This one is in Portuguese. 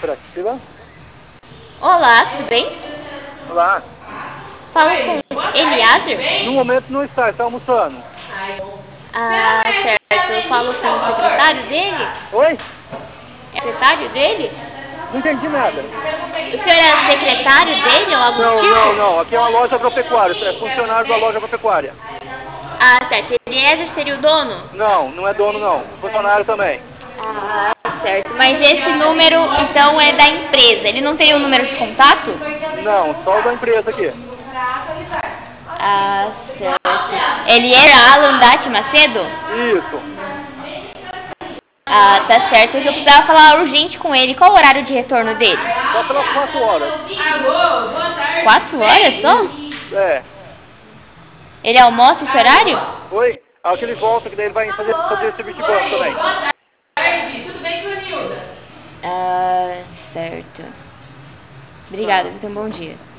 cooperativa. Olá, tudo bem? Olá. Falo com Eliaser? No momento não está almoçando. Ah, certo. Eu falo com o secretário dele? Oi? É o secretário dele? Não entendi nada. O senhor é o secretário dele ou algo do tipo? Não. Aqui é uma loja agropecuária. É funcionário da loja agropecuária. Ah, certo. Eliaser seria o dono? Não é dono não. Funcionário também. Ah, certo. Mas esse número, então, é da empresa. Ele não tem um número de contato? Não, só o da empresa aqui. Ah, certo. Ele era Alan Dati Macedo? Isso. Ah, tá certo. Eu precisava falar urgente com ele. Qual o horário de retorno dele? Só pelas 4 horas. 4 horas só? É. Ele almoça esse horário? Oi? Aqui ele volta, que daí ele vai fazer serviço de banco também. Ah, certo. Obrigada, tenha um bom dia.